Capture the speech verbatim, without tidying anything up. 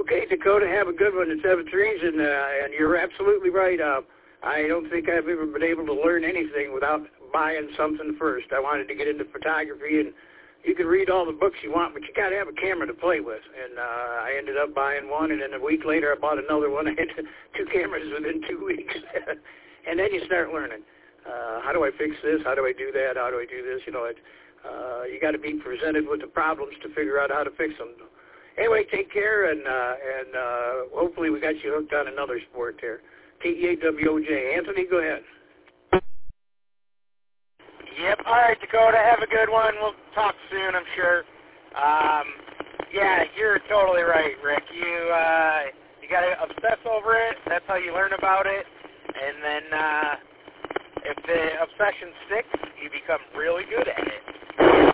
Okay, Dakota, have a good one. It's Evan Trees, and, uh, and you're absolutely right. Uh, I don't think I've ever been able to learn anything without buying something first. I wanted to get into photography, and you can read all the books you want, but you got to have a camera to play with. And uh, I ended up buying one, and then a week later I bought another one. I had two cameras within two weeks. And then you start learning. Uh, how do I fix this? How do I do that? How do I do this? You know, it, uh, you got to be presented with the problems to figure out how to fix them. Anyway, take care, and uh, and uh, hopefully we got you hooked on another sport there. K E A W O J. Anthony, go ahead. Yep. All right, Dakota. Have a good one. We'll talk soon, I'm sure. Um, yeah, you're totally right, Rick. You uh, you got to obsess over it. That's how you learn about it. And then uh, if the obsession sticks, you become really good at it.